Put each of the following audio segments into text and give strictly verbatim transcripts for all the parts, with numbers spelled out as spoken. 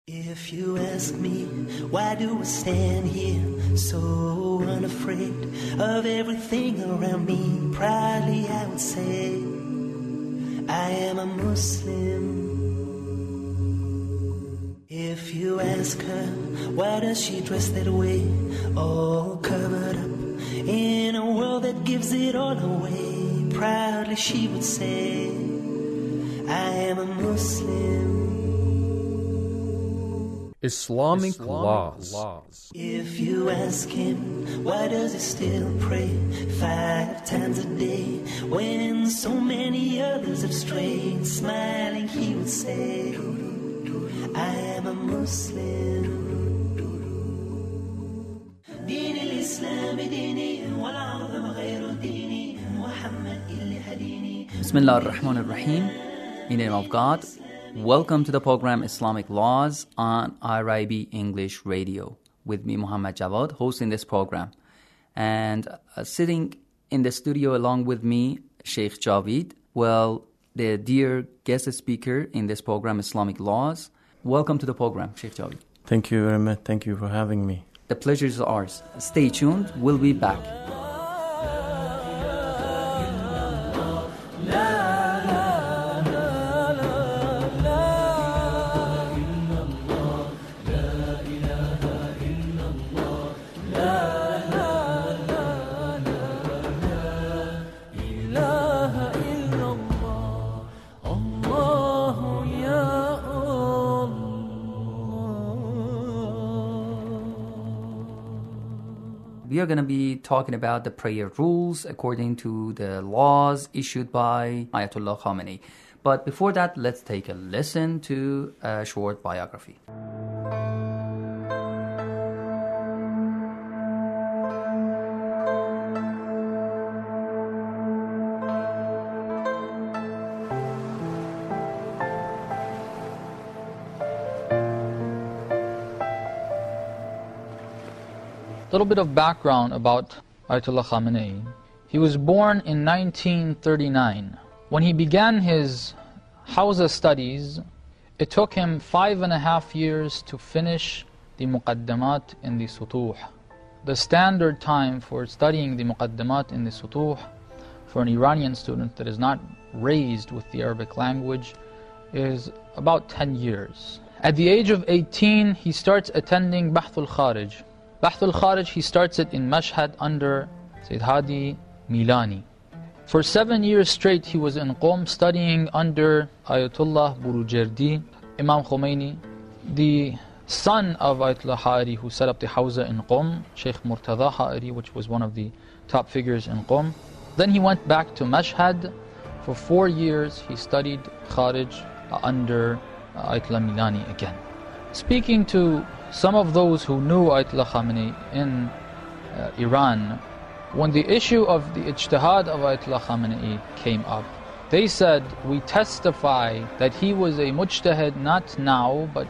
If you ask me, why do I stand here so unafraid of everything around me? Proudly I would say, I am a Muslim. If you ask her, why does she dress that way, all covered up in a world that gives it all away? Proudly she would say, I am a Muslim. Islamic, Islamic laws. laws. If you ask him, why does he still pray five times a day when so many others have strayed? Smiling he would say, I am a Muslim. دين الإسلام ديني والعظم غير ديني محمد اللي هديني. Bismillah ar-Rahman ar-Rahim. In the name of God. Welcome to the program Islamic Laws on I R I B English Radio with me, Muhammad Jawad, hosting this program. And uh, sitting in the studio along with me, Sheikh Javid, well, the dear guest speaker in this program, Islamic Laws. Welcome to the program, Sheikh Javid. Thank you very much. Thank you for having me. The pleasure is ours. Stay tuned. We'll be back. We are going to be talking about the prayer rules according to the laws issued by Ayatollah Khamenei. But before that, let's take a listen to a short biography. A little bit of background about Ayatollah Khamenei. He was born in nineteen thirty-nine. When he began his Hawza studies, it took him five and a half years to finish the Muqaddamat in the Sutuh. The standard time for studying the Muqaddamat in the Sutuh for an Iranian student that is not raised with the Arabic language is about ten years. At the age of eighteen, he starts attending Bahth al-Kharij. Bahth al-Kharij, he starts it in Mashhad under Sayyid Hadi Milani. For seven years straight, he was in Qom studying under Ayatollah Burujerdi, Imam Khomeini, the son of Ayatollah Ha'ari who set up the Hawza in Qom, Sheikh Murtada Ha'ari, which was one of the top figures in Qom. Then he went back to Mashhad. For four years, he studied Kharij under Ayatollah Milani again. Speaking to some of those who knew Ayatollah Khamenei in uh, Iran, when the issue of the ijtihad of Ayatollah Khamenei came up, they said, we testify that he was a mujtahid not now, but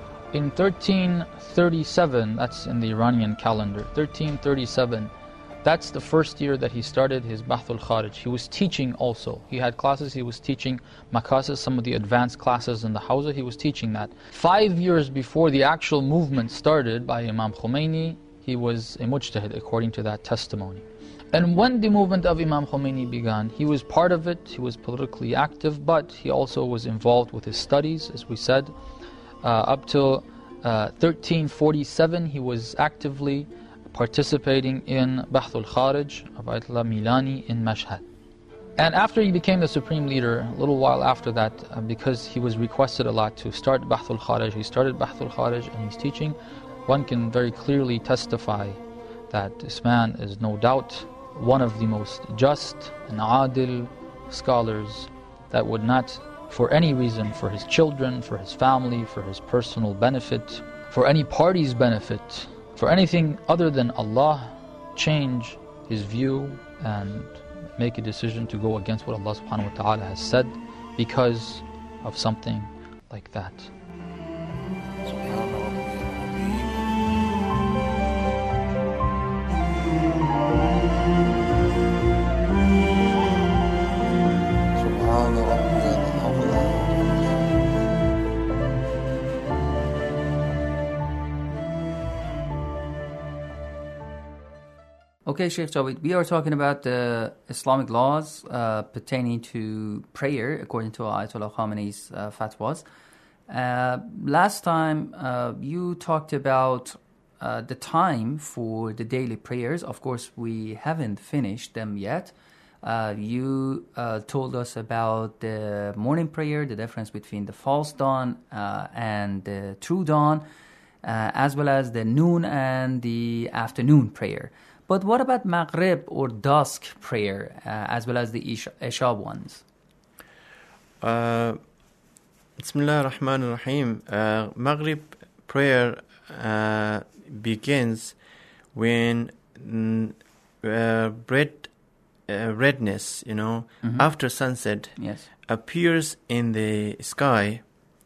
in thirteen thirty-seven, that's in the Iranian calendar, thirteen thirty-seven, that's the first year that he started his Bahth al-Kharij. He was teaching also. He had classes, he was teaching Makasis, some of the advanced classes in the Hawza, he was teaching that. Five years before the actual movement started by Imam Khomeini, he was a mujtahid according to that testimony. And when the movement of Imam Khomeini began, he was part of it, he was politically active, but he also was involved with his studies, as we said. Uh, up till uh, thirteen forty-seven, he was actively participating in Bahth al-Kharij of Ayatollah Milani in Mashhad. And after he became the supreme leader, a little while after that, uh, because he was requested a lot to start Bahth al-Kharij, he started Bahth al-Kharij and he's teaching. One can very clearly testify that this man is no doubt one of the most just and adil scholars that would not, for any reason, for his children, for his family, for his personal benefit, for any party's benefit, for anything other than Allah, change his view and make a decision to go against what Allah subhanahu wa ta'ala has said because of something like that. Okay, Sheikh Javed, we are talking about the Islamic laws uh, pertaining to prayer according to Ayatollah Khamenei's uh, fatwas. Uh, last time uh, you talked about uh, the time for the daily prayers. Of course, we haven't finished them yet. Uh, you uh, told us about the morning prayer, the difference between the false dawn uh, and the true dawn, uh, as well as the noon and the afternoon prayer. But what about Maghrib or dusk prayer, uh, as well as the Isha, Isha ones? Uh, Bismillah ar-Rahman ar-Rahim. Uh, Maghrib prayer uh, begins when mm, uh, red, uh, redness, you know, mm-hmm. after sunset yes. appears in the sky.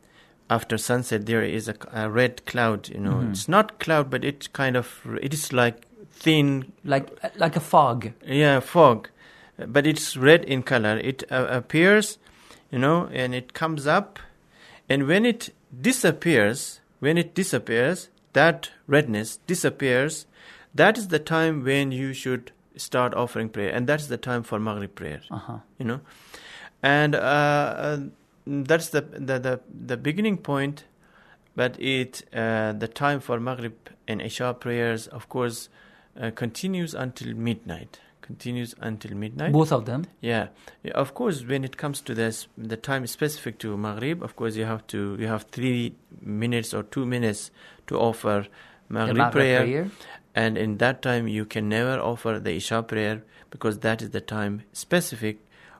After sunset, there is a, a red cloud, you know. Mm-hmm. It's not cloud, but it kind of, it is like thin, like like a fog. Yeah, fog, but it's red in color. It uh, appears, you know, and it comes up, and when it disappears, when it disappears, that redness disappears. That is the time when you should start offering prayer, and that's the time for Maghrib prayer. Uh-huh. You know, and uh, uh, that's the, the the the beginning point. But it uh, the time for Maghrib and Isha prayers, of course. Uh, continues until midnight. Continues until midnight. Both of them. Yeah. yeah. Of course, when it comes to this, the time specific to Maghrib, of course, you have to you have three minutes or two minutes to offer Maghrib, Maghrib prayer. prayer, and in that time you can never offer the Isha prayer because that is the time specific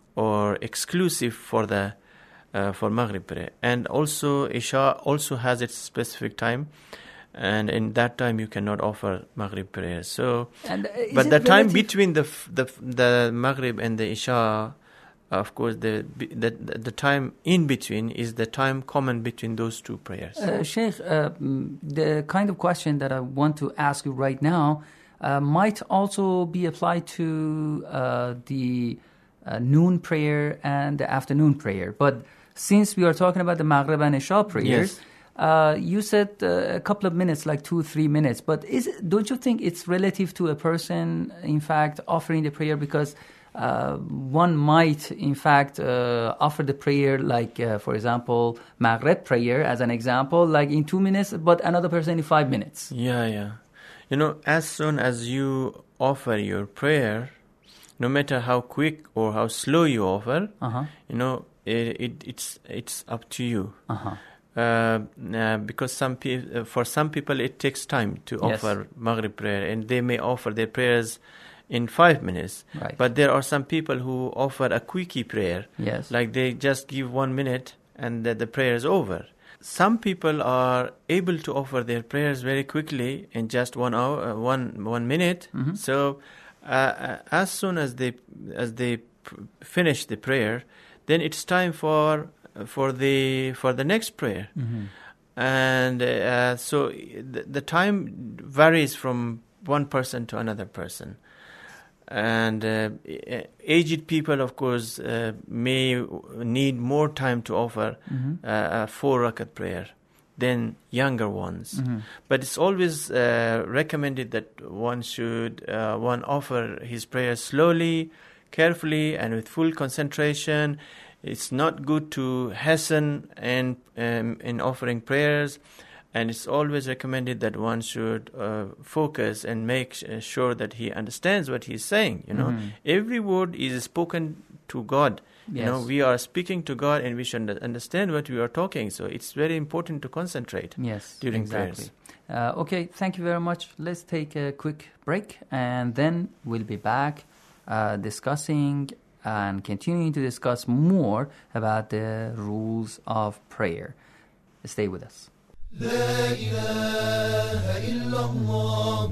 or exclusive for the uh, for Maghrib prayer. And also Isha also has its specific time. And in that time, you cannot offer Maghrib prayers. So, and, uh, but the time relative? between the the the Maghrib and the Isha, of course, the the the time in between is the time common between those two prayers. Uh, Sheikh, uh, the kind of question that I want to ask you right now uh, might also be applied to uh, the uh, noon prayer and the afternoon prayer. But since we are talking about the Maghrib and Isha prayers. Yes. Uh, you said uh, a couple of minutes, like two, three minutes. But is don't you think it's relative to a person, in fact, offering the prayer? Because uh, one might, in fact, uh, offer the prayer, like, uh, for example, Maghrib prayer, as an example, like in two minutes, but another person in five minutes. Yeah, yeah. You know, as soon as you offer your prayer, no matter how quick or how slow you offer, uh-huh. you know, it, it it's it's up to you. Uh-huh. Uh, uh, because some pe- uh, for some people it takes time to Yes. offer Maghrib prayer, and they may offer their prayers in five minutes. Right. But there are some people who offer a quickie prayer, Yes. like they just give one minute and the, the prayer is over. Some people are able to offer their prayers very quickly in just one hour, uh, one one minute. Mhm. So uh, uh, as soon as they as they p- finish the prayer, then it's time for. for the for the next prayer. Mm-hmm. And uh, so the, the time varies from one person to another person. And uh, aged people, of course, uh, may need more time to offer Mm-hmm. uh, a four rakat prayer than younger ones. Mm-hmm. But it's always uh, recommended that one should uh, one offer his prayer slowly, carefully, and with full concentration. It's not good to hasten in, um, in offering prayers, and it's always recommended that one should uh, focus and make sh- sure that he understands what he's saying. You know, Mhm. every word is spoken to God. You know, Yes. we are speaking to God, and we should understand what we are talking. So it's very important to concentrate Yes, during exactly. prayers. Uh, okay, thank you very much. Let's take a quick break, and then we'll be back uh, discussing and continuing to discuss more about the rules of prayer. Stay with us. لا إله إلا الله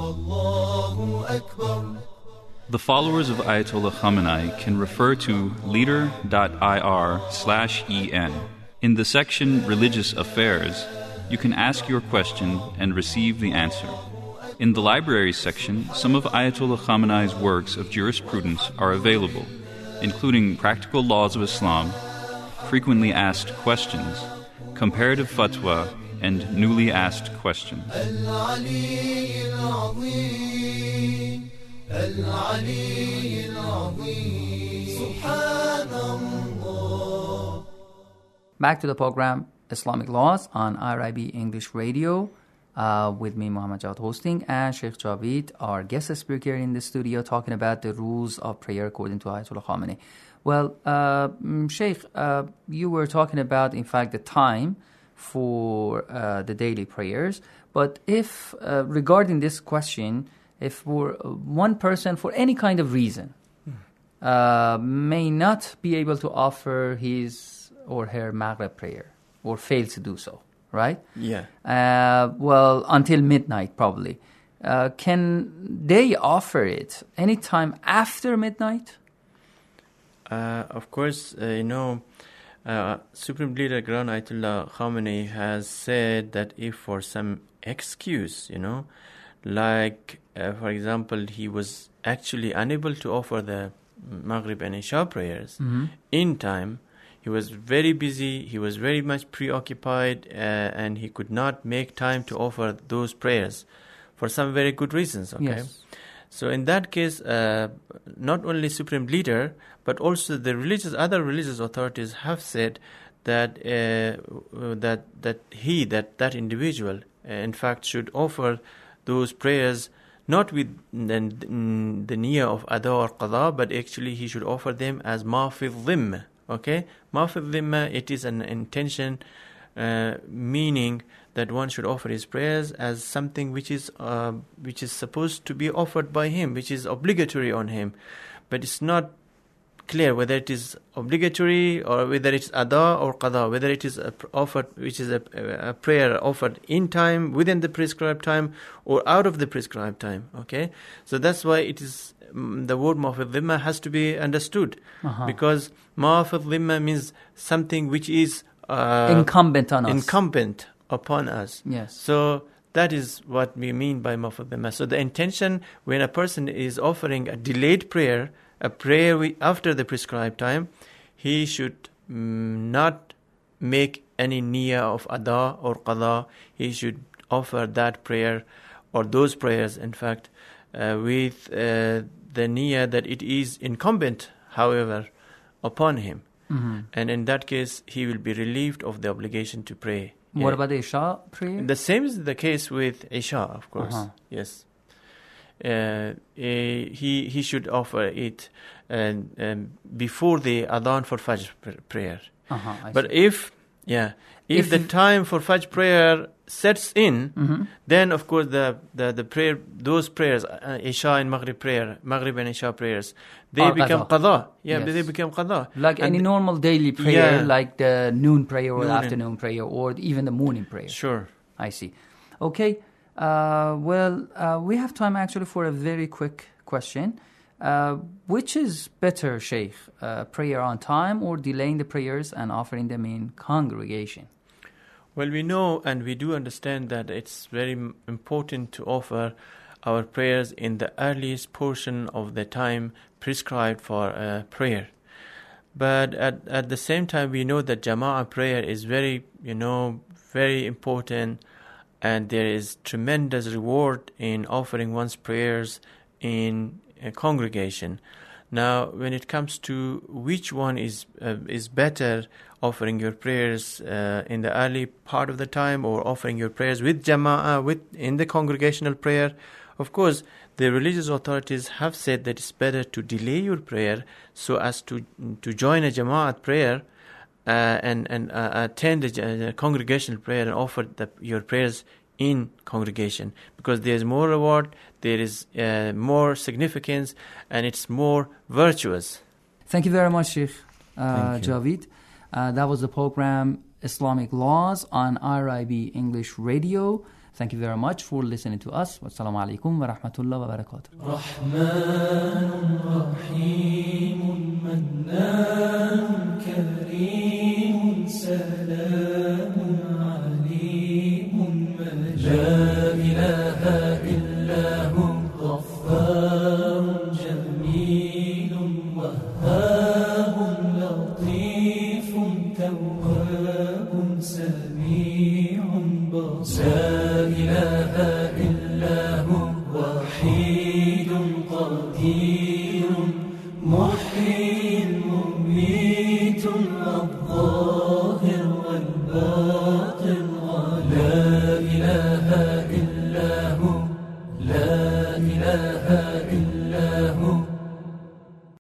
والله أكبر. The followers of Ayatollah Khamenei can refer to leader.ir slash en. In the section Religious Affairs, you can ask your question and receive the answer. In the libraries section, some of Ayatollah Khamenei's works of jurisprudence are available, including Practical Laws of Islam, Frequently Asked Questions, Comparative Fatwa, and Newly Asked Questions. العلي العظيم العلي العظيم سبحان الله. Back to the program Islamic Laws on I R I B English Radio. Uh, with me, Muhammad Jawad, hosting, and Sheikh Javid, our guest speaker in the studio, talking about the rules of prayer according to Ayatollah Khamenei. Well, uh, Sheikh, uh, you were talking about, in fact, the time for uh, the daily prayers. But if, uh, regarding this question, if for one person, for any kind of reason, uh, may not be able to offer his or her Maghrib prayer, or fails to do so, right? Yeah. Uh, well, until midnight, probably. Uh, can they offer it anytime after midnight? Uh, of course, uh, you know, uh, Supreme Leader Grand Ayatollah Khamenei has said that if for some excuse, you know, like, uh, for example, he was actually unable to offer the Maghrib and Isha prayers Mm-hmm. in time, he was very busy, he was very much preoccupied, uh, and he could not make time to offer those prayers for some very good reasons, okay? Yes. So in that case, uh, not only Supreme Leader, but also the religious, other religious authorities have said that uh, that that he, that that individual, uh, in fact, should offer those prayers not with the, the niyyah of ada or qada, but actually he should offer them as ma fi dhimma. Okay, ma fi dhimma, it is an intention, uh, meaning that one should offer his prayers as something which is uh, which is supposed to be offered by him, which is obligatory on him, but it's not clear whether it is obligatory or whether it's ada or qada, whether it is a offered, which is a, a prayer offered in time, within the prescribed time, or out of the prescribed time. Okay, so that's why it is um, the word ma fi dhimma has to be understood, Uh-huh. because ma fi dhimma means something which is uh, Incumbent on us. incumbent upon us. Yes. So that is what we mean by ma fi dhimma. So the intention when a person is offering a delayed prayer, a prayer we, after the prescribed time, he should mm, not make any niyyah of ada or qada. He should offer that prayer or those prayers, in fact, uh, with uh, the niyyah that it is incumbent, however, upon him. Mm-hmm. And in that case, he will be relieved of the obligation to pray. What Yeah. about the Isha prayer? The same is the case with Isha, of course. Uh-huh. Yes. Uh, eh, he he should offer it uh, um, before the Adhan for Fajr pr- prayer. Uh-huh, I But see. if, yeah, if, If the you- time for Fajr prayer sets in, Mhm. then of course the, the, the prayer, those prayers, uh, Isha and Maghrib prayer, Maghrib and Isha prayers, they Are become qada. qada. Yeah, Yes. they become qada. Like And any th- normal daily prayer, Yeah. like the noon prayer or the Noon and- afternoon prayer or even the morning prayer. Sure. I see. Okay. Uh, well, uh, we have time actually for a very quick question. Uh, which is better, Sheikh? Uh, prayer on time or delaying the prayers and offering them in congregation? Well, we know and we do understand that it's very m- important to offer our prayers in the earliest portion of the time prescribed for uh, prayer. But at, at the same time, we know that Jama'ah prayer is very, you know, very important, and there is tremendous reward in offering one's prayers in a congregation. Now, when it comes to which one is uh, is better, offering your prayers uh, in the early part of the time or offering your prayers with jama'ah, with in the congregational prayer, of course, the religious authorities have said that it's better to delay your prayer so as to to join a jama'at prayer uh, and and uh, attend a, a congregational prayer and offer the, your prayers in congregation, because there is more reward, there is uh, more significance, and it's more virtuous. Thank you very much, Sheikh uh, Thank you. Javid. Uh, that was the program Islamic Laws on I R I B English Radio. Thank you very much for listening to us. Wassalamu alaikum wa rahmatullahi wa barakatuh. رحمن رحيم منان كريم سلام عليم مجيد لا إله إلا هو غفار جميل وهاب لطيف تواب سميع بصير لا إله إلا هو وحيد قدير محيي مميت الأبصار